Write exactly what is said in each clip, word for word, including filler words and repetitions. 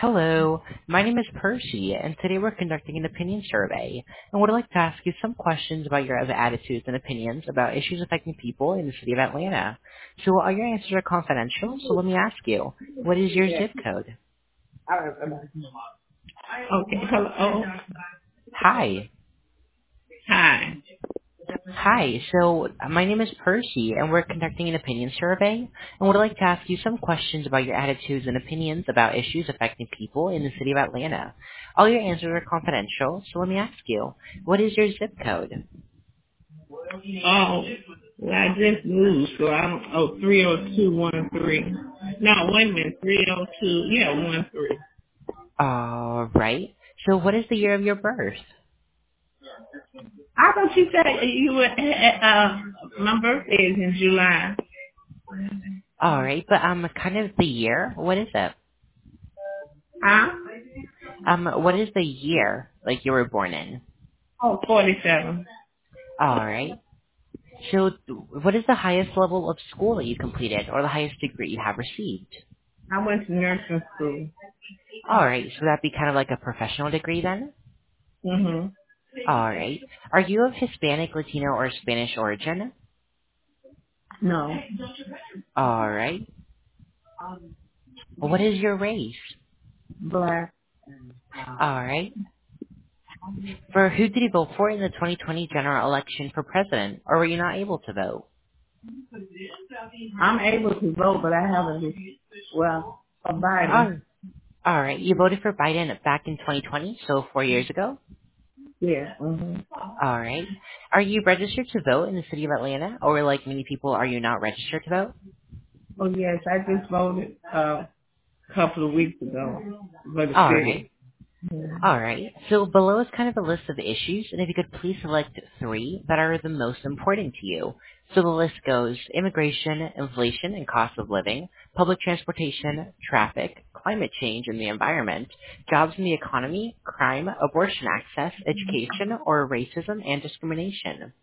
Hello, my name is Percy, and today we're conducting an opinion survey, and would like to ask you some questions about your other attitudes and opinions about issues affecting people in the city of Atlanta. So all your answers are confidential, so let me ask you, what is your zip code? Okay. Hello. Hi. Hi. Hi, so uh, my name is Percy, and we're conducting an opinion survey, and would like to ask you some questions about your attitudes and opinions about issues affecting people in the city of Atlanta. All your answers are confidential, so let me ask you, what is your zip code? Oh, well, I just moved, so I don't. Oh, three oh two one three. No, wait a minute. Three oh two. Yeah, one three. All right. So what is the year of your birth? I thought you said you were. Uh, my birthday is in July. All right, but um, kind of the year. What is it? Huh? Um, what is the year like you were born in? Oh, forty-seven. All right. So what is the highest level of school that you completed, or the highest degree you have received? I went to nursing school. All right. So that'd be kind of like a professional degree then. Mhm. All right. Are you of Hispanic, Latino, or Spanish origin? No. All right. What is your race? Black. All right. For who did you vote for in the twenty twenty general election for president, or were you not able to vote? I'm able to vote, but I haven't. Well, a Biden. Oh, all right. You voted for Biden back in twenty twenty, so four years ago. Yeah. Mhm. All right. Are you registered to vote in the city of Atlanta, or like many people, are you not registered to vote? Oh yes, I just voted uh, a couple of weeks ago for the All right. city. Mhm. All right. So below is kind of a list of issues, and if you could please select three that are the most important to you. So the list goes immigration, inflation and cost of living, public transportation, traffic, climate change and the environment, jobs in the economy, crime, abortion access, education, or racism and discrimination.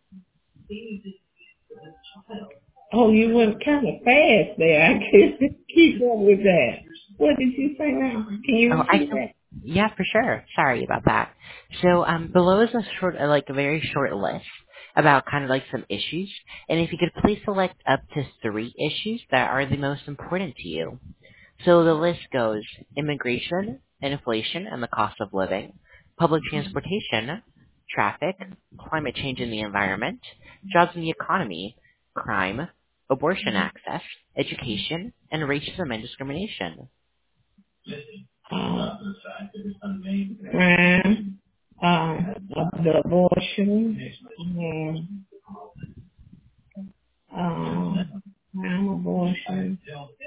Oh, you went kind of fast there. I can't keep up with that. What did you say now? Can you Oh, I repeat can. that? Yeah, for sure. Sorry about that. So um, below is a short, uh, like a very short list about kind of like some issues, and if you could please select up to three issues that are the most important to you. So the list goes immigration, inflation and the cost of living, public transportation, traffic, climate change and the environment, jobs in the economy, crime, abortion access, education, and racism and discrimination. Um, crime, um, the abortion, um, um, crime, abortion.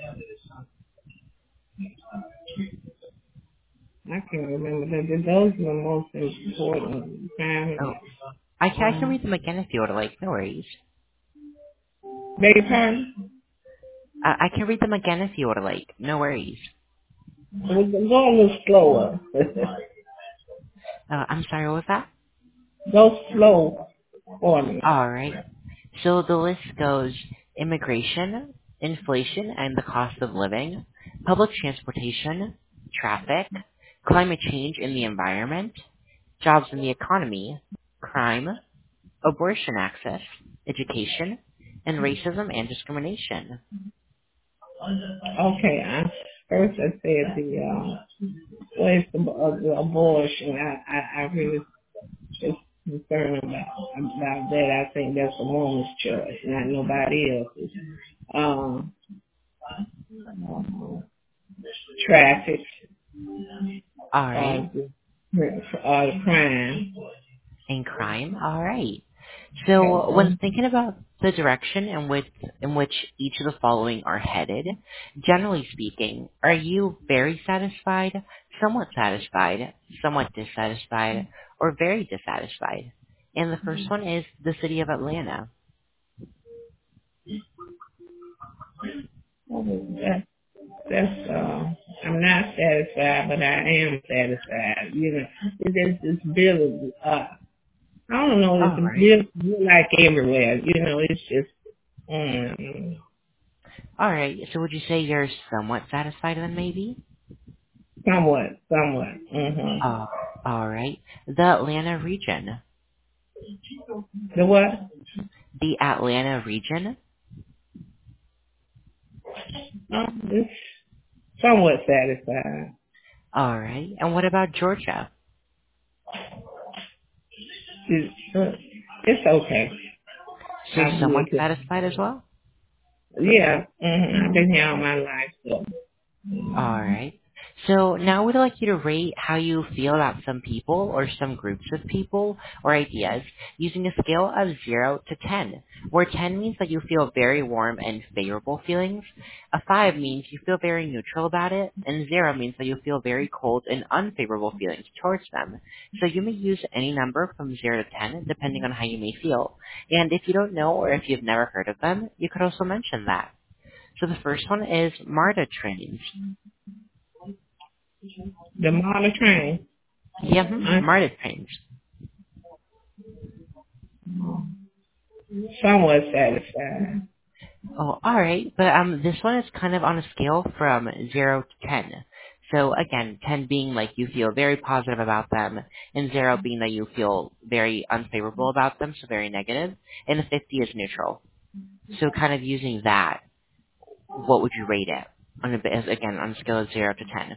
I can't remember. That. Those are the most important. Crime, Oh, I can, I can um, read them again if you would like. No worries. beg your pardon? Uh, I can read them again if you would like. No worries. We're going a little slower. Uh, I'm sorry, what was that? Go slow for me. All right. So the list goes immigration, inflation and the cost of living, public transportation, traffic, climate change and the environment, jobs in the economy, crime, abortion access, education, and racism and discrimination. Okay, I, first I said the uh, place the, uh, the abortion. I, I, I really just concerned about about that. I think that's a woman's choice, not nobody else's. Um, uh, traffic, All uh, right. the, uh, the crime. And crime. All right. Okay. So when Um, thinking about the direction in which in which each of the following are headed, generally speaking, are you very satisfied, somewhat satisfied, somewhat dissatisfied, or very dissatisfied? And the first one is the city of Atlanta. that, that's uh, I'm not satisfied, but I am satisfied. You know, it's just this bill is uh, I don't know. It's All right. just like everywhere. You know, it's just. Mm, All right. So would you say you're somewhat satisfied then maybe? Somewhat, somewhat. Mhm. Uh, all right. The Atlanta region. The what? The Atlanta region. Um, it's somewhat satisfied. All right. And what about Georgia? It's, uh, it's okay. So I've somewhat lived it. satisfied as well? Yeah. Mhm. I've been here all my life. So. All right. So now we'd like you to rate how you feel about some people or some groups of people or ideas using a scale of zero to ten, where ten means that you feel very warm and favorable feelings, a five means you feel very neutral about it, and zero means that you feel very cold and unfavorable feelings towards them. So you may use any number from zero to ten depending on how you may feel. And if you don't know or if you've never heard of them, you could also mention that. So the first one is MARTA trains. The model train. Yeah, hmm, Uh, MARTA trains. somewhat satisfied. Oh, all right. But um, this one is kind of on a scale from zero to ten. So again, ten being like you feel very positive about them, and zero being that you feel very unfavorable about them, so very negative, and the fifty is neutral. So kind of using that, what would you rate it on a as- again on a scale of zero to ten?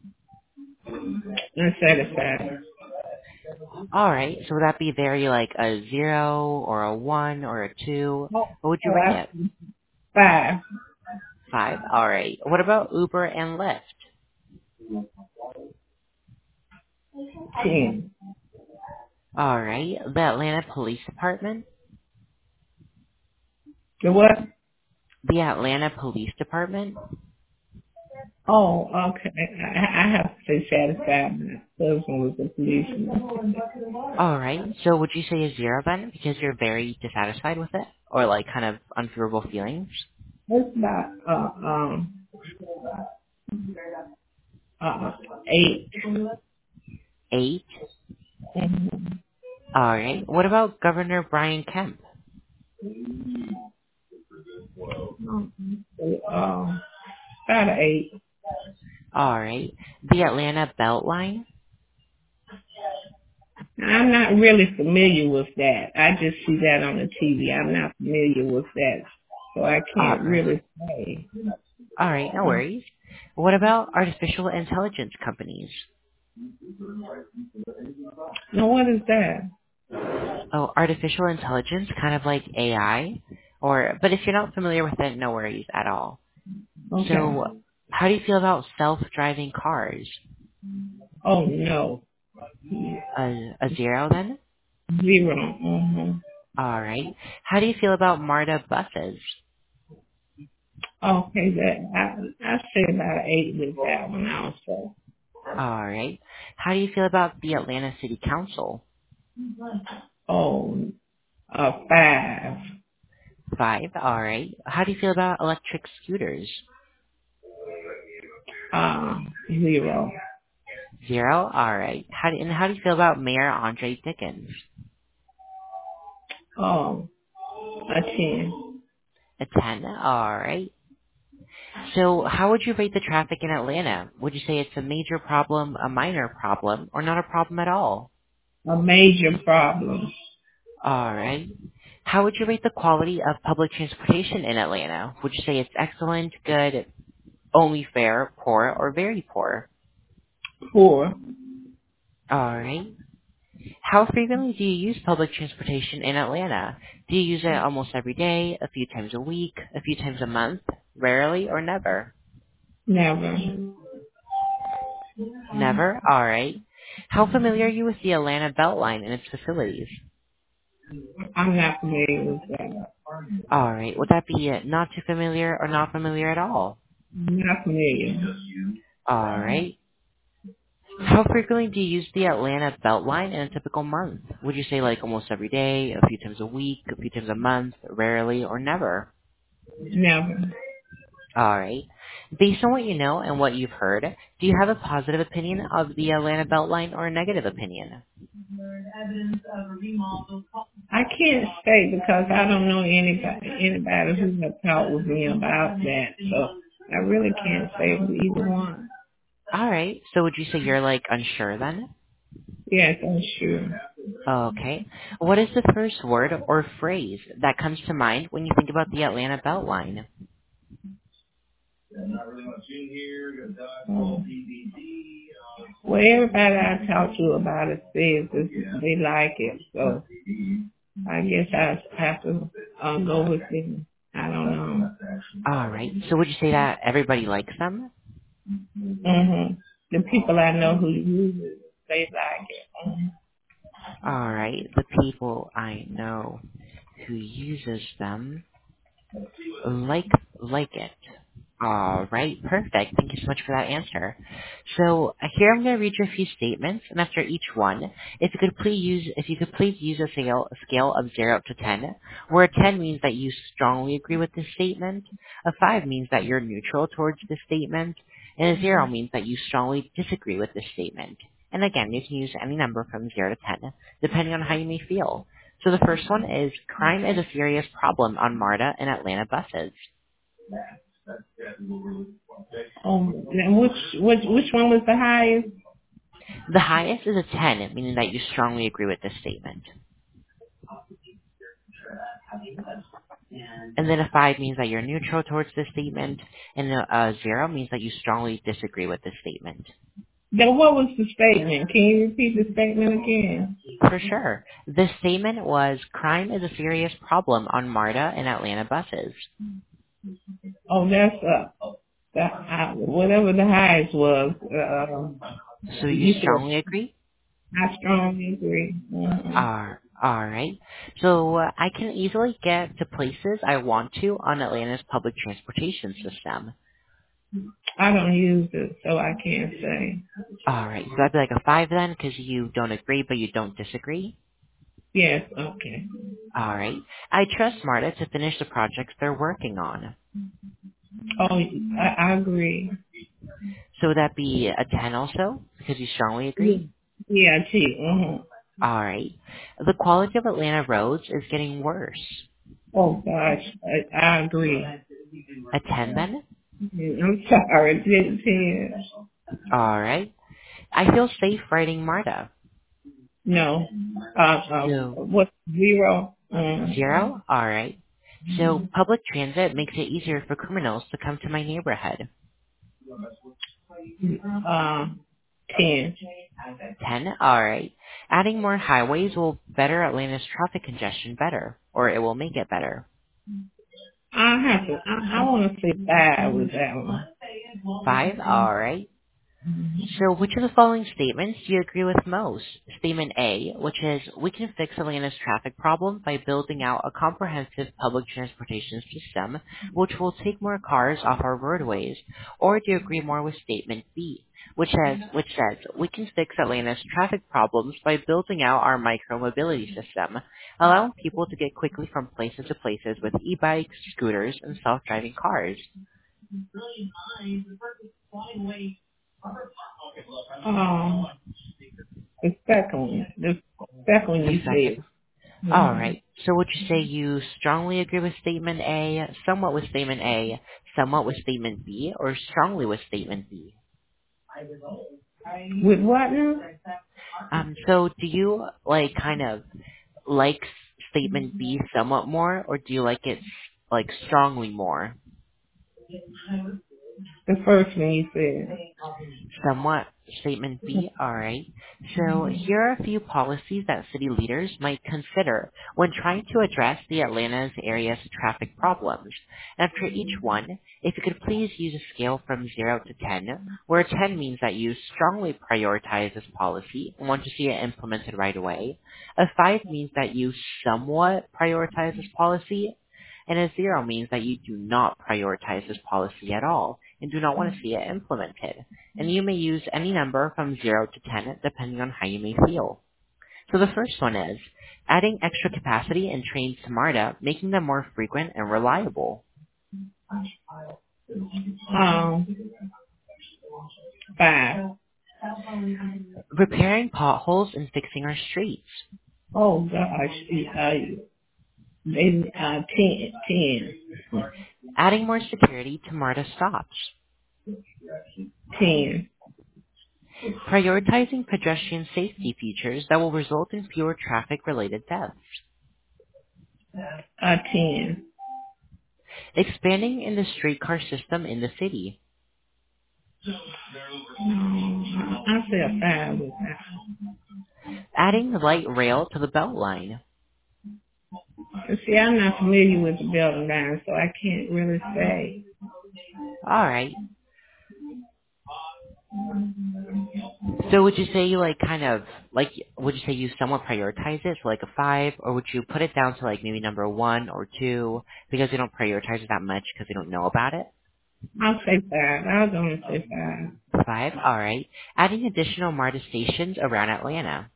Unsatisfied. All right. So would that be very like a zero or a one or a two? Oh, What would you oh, rate I, it? five. Five. All right. What about Uber and Lyft? Ten. All right. The Atlanta Police Department. The what? The Atlanta Police Department. Oh, okay. I, I have to say satisfied. My husband was a policeman. All right. So would you say a zero then, because you're very dissatisfied with it, or like kind of unfavorable feelings? It's about uh, um uh eight. Eight. Mm-hmm. All right. What about Governor Brian Kemp? Um, about an eight. All right. The Atlanta Beltline. I'm not really familiar with that. I just see that on the T V. I'm not familiar with that, so I All can't right. really say. All right. No worries. What about artificial intelligence companies? Now, what is that? Oh, artificial intelligence, kind of like A I, or but if you're not familiar with it, no worries at all. Okay. So, how do you feel about self-driving cars? Oh no, A, a zero then? zero. Mm-hmm. All right. How do you feel about MARTA buses? Okay, that I I say about an eight with that one also. All right. How do you feel about the Atlanta City Council? Oh, a five. Five. All right. How do you feel about electric scooters? Uh, zero. Zero. All right. How do, and how do you feel about Mayor Andre Dickens? Oh, a ten. A ten. All right. So, how would you rate the traffic in Atlanta? Would you say it's a major problem, a minor problem, or not a problem at all? A major problem. All right. How would you rate the quality of public transportation in Atlanta? Would you say it's excellent, good, only fair, poor, or very poor? Four. All right. How frequently do you use public transportation in Atlanta? Do you use it almost every day, a few times a week, a few times a month, rarely, or never? Never. Never? All right. How familiar are you with the Atlanta Beltline and its facilities? I'm not familiar with that. All right. Would that be uh, not too familiar or not familiar at all? Not familiar. All right. How frequently do you use the Atlanta Beltline in a typical month? Would you say like almost every day, a few times a week, a few times a month, rarely, or never? Never. All right. Based on what you know and what you've heard, do you have a positive opinion of the Atlanta Beltline or a negative opinion? I can't say because I don't know anybody anybody who has talked with me about that. So I really can't say either one. All right. So would you say you're like unsure then? Yes, I'm sure. Okay. What is the first word or phrase that comes to mind when you think about the Atlanta Beltline? Um, well, everybody I talk to about it says that they like it, so I guess I have to uh, go with it. I don't know. All right. So would you say that everybody likes them? hmm The people I know who use it, they like it. Mhm. All right. The people I know who uses them like like it. All right, perfect. Thank you so much for that answer. So uh, here I'm going to read you a few statements, and after each one, if you could please use if you could please use a scale a scale of zero up to ten, where a ten means that you strongly agree with this statement, a five means that you're neutral towards this statement, and a zero means that you strongly disagree with this statement. And again, you can use any number from zero to ten, depending on how you may feel. So the first one is crime is a serious problem on MARTA and Atlanta buses. Um, and which which which one was the highest? The highest is a ten, meaning that you strongly agree with this statement. And then a five means that you're neutral towards this statement, and a, a zero means that you strongly disagree with this statement. Then what was the statement? Can you repeat the statement again? For sure. The statement was, crime is a serious problem on MARTA and Atlanta buses. Oh, that's uh, the, uh whatever the highest was. Uh, So you you said strongly agree? I strongly agree. hmm Uh, alright. So uh, I can easily get to places I want to on Atlanta's public transportation system. I don't use it, so I can't say. Alright, so that'd be like a five then, because you don't agree but you don't disagree? Yes, okay. All right. I trust Marta to finish the projects they're working on. Oh, I, I agree. So would that be a ten also? Because you strongly Yeah, agree? yeah, T. Uh-huh. All right. The quality of Atlanta roads is getting worse. Oh gosh, I, I agree. A ten then? I'm sorry, T. T. All right. I feel safe writing Marta. No. Uh, uh, So what, zero? Um, zero? All right. So public transit makes it easier for criminals to come to my neighborhood. uh, ten. ten? All right. Adding more highways will better Atlanta's traffic congestion better, or it will make it better. I have to, I, I want to say five with that one. five? All right. So which of the following statements do you agree with most? Statement A, which is, we can fix Atlanta's traffic problem by building out a comprehensive public transportation system, which will take more cars off our roadways. Or do you agree more with statement B, which says, which says, we can fix Atlanta's traffic problems by building out our micro-mobility system, allowing people to get quickly from places to places with e-bikes, scooters, and self-driving cars? Um, the second one. The second one The you second. said. All hmm right. So would you say you strongly agree with statement A, somewhat with statement A, somewhat with statement B, or strongly with statement B? With what now? Um, so do you like kind of like statement B somewhat more, or do you like it like strongly more? The first one you said. Somewhat statement B, alright. So here are a few policies that city leaders might consider when trying to address the Atlanta's area's traffic problems. After each one, if you could please use a scale from zero to ten, where ten means that you strongly prioritize this policy and want to see it implemented right away. A five means that you somewhat prioritize this policy, and a zero means that you do not prioritize this policy at all and do not want to see it implemented. And you may use any number from zero to ten depending on how you may feel. So the first one is adding extra capacity in trains to MARTA, making them more frequent and reliable. Um, five. Repairing potholes and fixing our streets. Oh gosh, uh, they, uh, ten, ten, Adding more security to MARTA stops. ten. Prioritizing pedestrian safety features that will result in fewer traffic-related deaths. A ten. Expanding in the streetcar system in the city. No, I say a five with that. Adding the light rail to the belt line. And see, I'm not familiar with the building line, so I can't really say. Alright. So would you say you like kind of, like, would you say you somewhat prioritize it, so like a five, or would you put it down to like maybe number one or two, because you don't prioritize it that much because you don't know about it? I'll say five. I'll go and say five. Five, alright. Adding additional MARTA stations around Atlanta.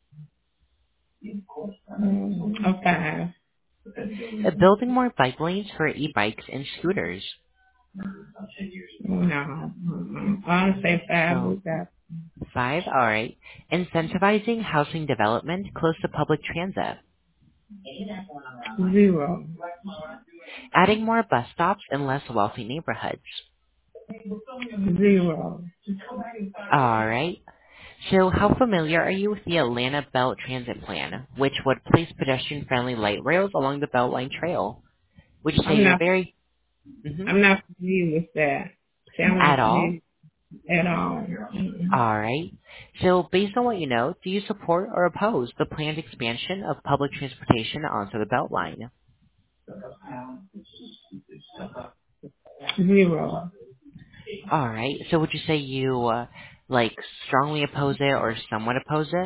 Mm, a five. Uh, Building more bike lanes for e-bikes and scooters. No. Mm-mm. I'll say five So, with that. five, alright. Incentivizing housing development close to public transit. Zero. Adding more bus stops in less wealthy neighborhoods. Zero. Alright. So how familiar are you with the Atlanta Belt Transit Plan, which would place pedestrian-friendly light rails along the Beltline Trail? Would you say I'm you're not. very... hmm I'm not familiar with that. See, I'm At not all? familiar at all. Mm-mm. Alright. So based on what you know, do you support or oppose the planned expansion of public transportation onto the Beltline? Zero. Alright. So would you say you, uh, like, strongly oppose it or somewhat oppose it?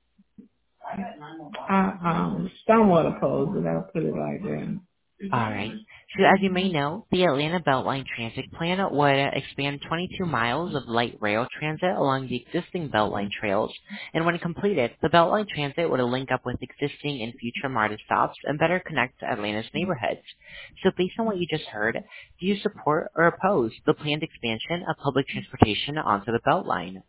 I um somewhat opposed it. I'll put it like that. Alright. So as you may know, the Atlanta Beltline Transit Plan would expand twenty-two miles of light rail transit along the existing Beltline trails, and when completed, the Beltline Transit would link up with existing and future MARTA stops and better connect Atlanta's neighborhoods. So based on what you just heard, do you support or oppose the planned expansion of public transportation onto the Beltline?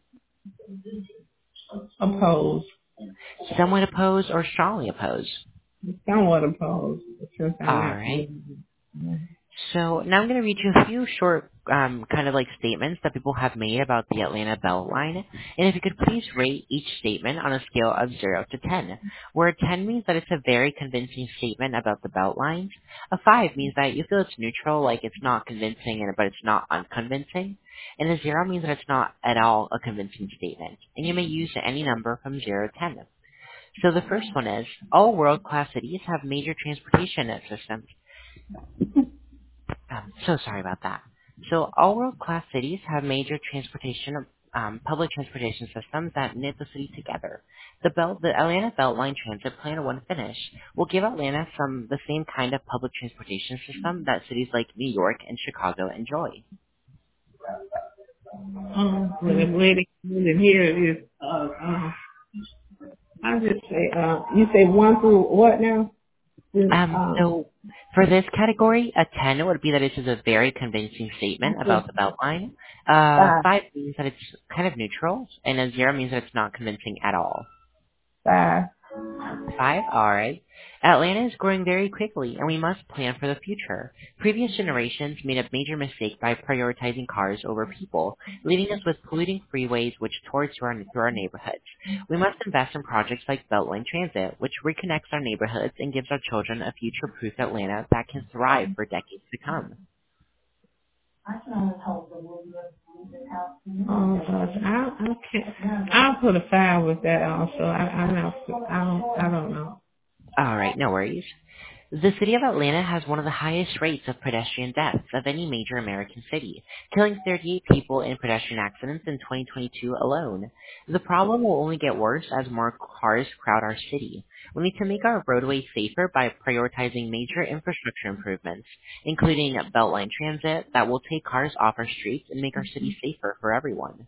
Opposed. Somewhat oppose or strongly oppose? Somewhat opposed. Since I'm not Alright. familiar. So now I'm going to read you a few short um, kind of like statements that people have made about the Atlanta Beltline. And if you could please rate each statement on a scale of zero to ten, where ten means that it's a very convincing statement about the Beltline. A five means that you feel it's neutral, like it's not convincing, and but it's not unconvincing. And a zero means that it's not at all a convincing statement. And you may use any number from zero to ten. So the first one is, all world-class cities have major transportation systems. Um, so sorry about that. So all world-class cities have major transportation, um, public transportation systems that knit the city together. The Belt, the Atlanta Beltline Transit Plan, when finished, will give Atlanta some the same kind of public transportation system that cities like New York and Chicago enjoy. Um, but the way they put it here is, uh, uh, I just say, uh, you say one through what now? Is, Um, um, so for this category, a ten would be that it is a very convincing statement about the Beltline. Uh, five, five means that it's kind of neutral, and a zero means that it's not convincing at all. five. Five, alright. Atlanta is growing very quickly, and we must plan for the future. Previous generations made a major mistake by prioritizing cars over people, leaving us with polluting freeways which tore through our, through our neighborhoods. We must invest in projects like Beltline Transit, which reconnects our neighborhoods and gives our children a future-proof Atlanta that can thrive for decades to come. Oh gosh, I, I can't. I'll put a five with that also. I, I'm not. I don't. I don't know. Alright, no worries. The city of Atlanta has one of the highest rates of pedestrian deaths of any major American city, killing thirty-eight people in pedestrian accidents in twenty twenty-two alone. The problem will only get worse as more cars crowd our city. We need to make our roadways safer by prioritizing major infrastructure improvements, including Beltline Transit that will take cars off our streets and make our city safer for everyone.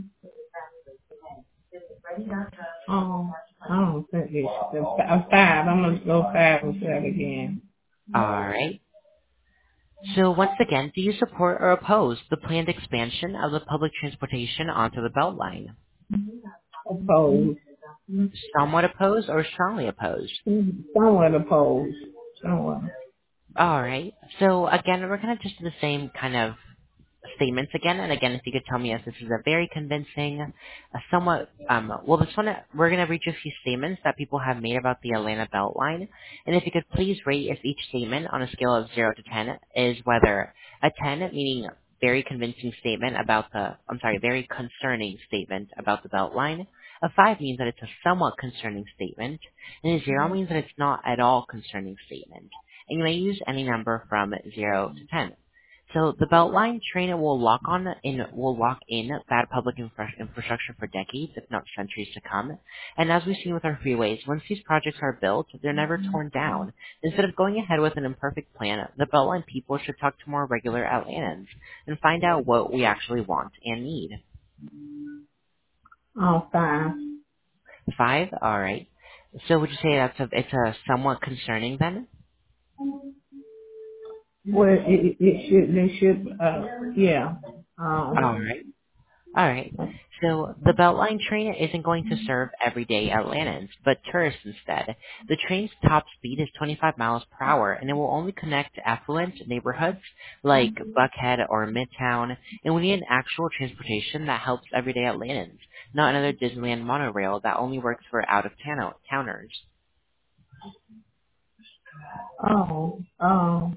Oh, I don't think it's a five. I'm gonna go five with that again. Alright. So once again, do you support or oppose the planned expansion of the public transportation onto the Beltline? Opposed. Somewhat opposed or strongly opposed? Somewhat opposed. Somewhat. Alright. So again, we're going to just do the same kind of statements again. And again, if you could tell me if this is a very convincing, a somewhat, um, well, this one, we're going to read you a few statements that people have made about the Atlanta Beltline. And if you could please rate if each statement on a scale of zero to ten is whether a ten, meaning very convincing statement about the, I'm sorry, very concerning statement about the Beltline. A five means that it's a somewhat concerning statement, and a zero means that it's not at all concerning statement. And you may use any number from zero to ten. So the Beltline train will lock on in will lock in bad public infra- infrastructure for decades, if not centuries to come. And as we've seen with our freeways, once these projects are built, they're never torn down. Instead of going ahead with an imperfect plan, the Beltline people should talk to more regular Atlantans and find out what we actually want and need. Oh, five. Five, all right. So would you say that's a it's a somewhat concerning then? Well, it, it, it should, they should, uh, yeah. All Um, right. All right. So the Beltline train isn't going to serve everyday Atlantans, but tourists instead. The train's top speed is twenty-five miles per hour, and it will only connect affluent neighborhoods like Buckhead or Midtown, and we need an actual transportation that helps everyday Atlantans, not another Disneyland monorail that only works for out-of-towners. oh, um,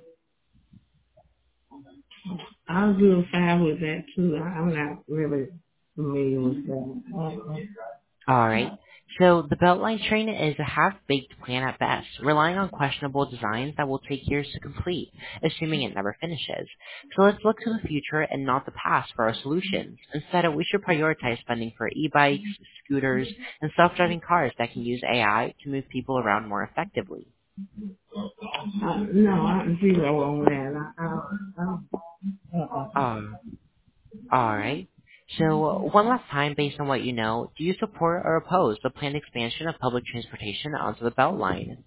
I'll do a five with that too. I- I'm not really familiar with that. Uh-uh. All right. So the Beltline train is a half-baked plan at best, relying on questionable designs that will take years to complete, assuming it never finishes. So let's look to the future and not the past for our solutions. Instead, we should prioritize funding for e-bikes, scooters, and self-driving cars that can use A I to move people around more effectively. Uh, no, I'm zero on that. I, I, I, uh-uh. Um, all right. So one last time, based on what you know, do you support or oppose the planned expansion of public transportation onto the Beltline?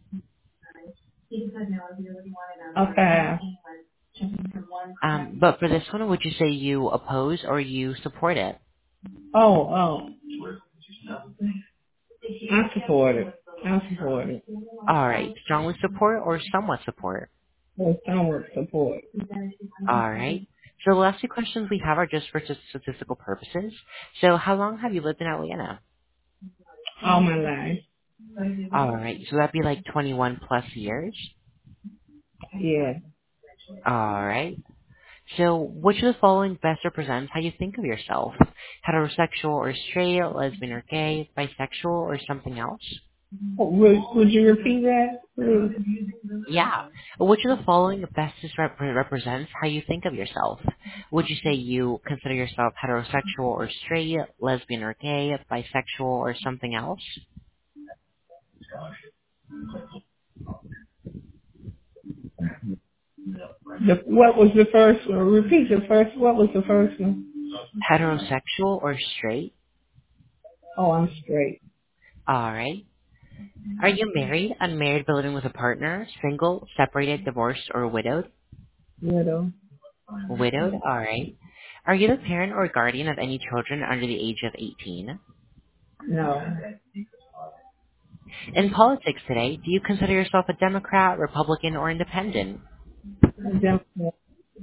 Okay. Um, but for this one, would you say you oppose or you support it? Oh, oh, I support it. I support it. All right, strongly support or somewhat support? Well, somewhat support. All right. So the last two questions we have are just for just statistical purposes. So how long have you lived in Atlanta? All my life. All right, so that'd be like twenty-one plus years. Yeah. All right. So which of the following best represents how you think of yourself? Heterosexual or straight, lesbian or gay, bisexual or something else? Would, would you repeat that, please? Yeah. Which of the following best rep- represents how you think of yourself? Would you say you consider yourself heterosexual or straight, lesbian or gay, bisexual or something else? The, what was the first one? Repeat the first. What was the first one? Heterosexual or straight? Oh, I'm straight. Alright. Are you married, unmarried, but living with a partner, single, separated, divorced, or widowed? Widow. Widowed? Alright. Are you the parent or guardian of any children under the age of eighteen? No. In politics today, do you consider yourself a Democrat, Republican, or Independent? Democrat.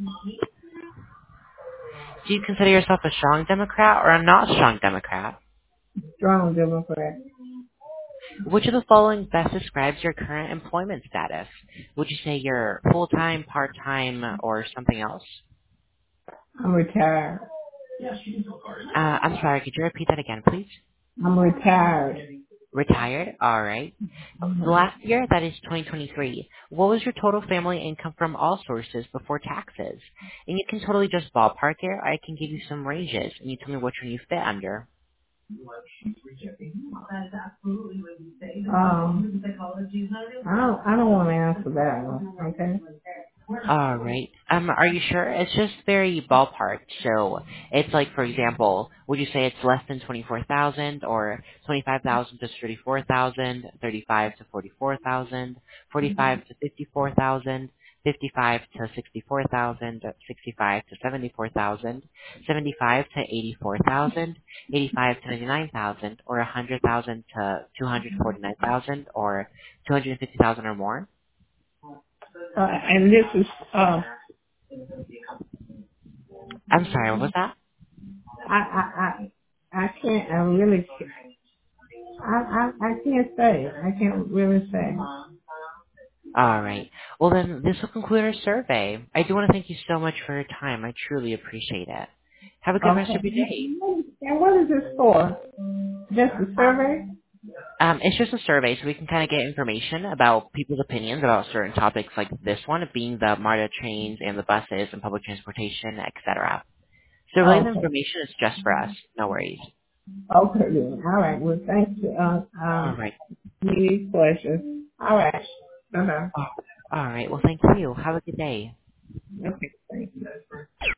Do you consider yourself a strong Democrat or a not strong Democrat? Strong Democrat. Which of the following best describes your current employment status? Would you say you're full-time, part-time, or something else? I'm retired. Uh, I'm sorry, could you repeat that again, please? I'm retired. Retired? All right. The Mhm. last year, that is twenty twenty-three, what was your total family income from all sources before taxes? And you can totally just ballpark it, or I can give you some ranges, and you tell me which one you fit under. Um, I don't. I don't want to answer that one. Okay. All right. Um, are you sure? It's just very ballpark. So it's like, for example, would you say it's less than twenty-four thousand, or twenty-five thousand to thirty-four thousand, thirty-five to forty-four thousand, forty-five to fifty-four thousand, fifty-five to sixty-four thousand, sixty-five to seventy-four thousand, seventy-five to eighty-four thousand, eighty-five to ninety-nine thousand, or one hundred thousand to two hundred forty-nine thousand, or two hundred fifty thousand or more? Uh, and this is uh, I'm sorry, what was that? I I I I can't. I really. I I I can't say. I can't really say. All right. Well, then this will conclude our survey. I do want to thank you so much for your time. I truly appreciate it. Have a good rest Okay. of your day. And what is this for? Just a survey? Um, it's just a survey, so we can kind of get information about people's opinions about certain topics like this one, being the MARTA trains and the buses and public transportation, et cetera. So really the Okay. information is just for us. No worries. Okay then. All right. Well, thank you. Uh, All um, right. these questions. All right. Uh huh. Oh, all right. Well, thank you. Have a good day. Okay. Thank you.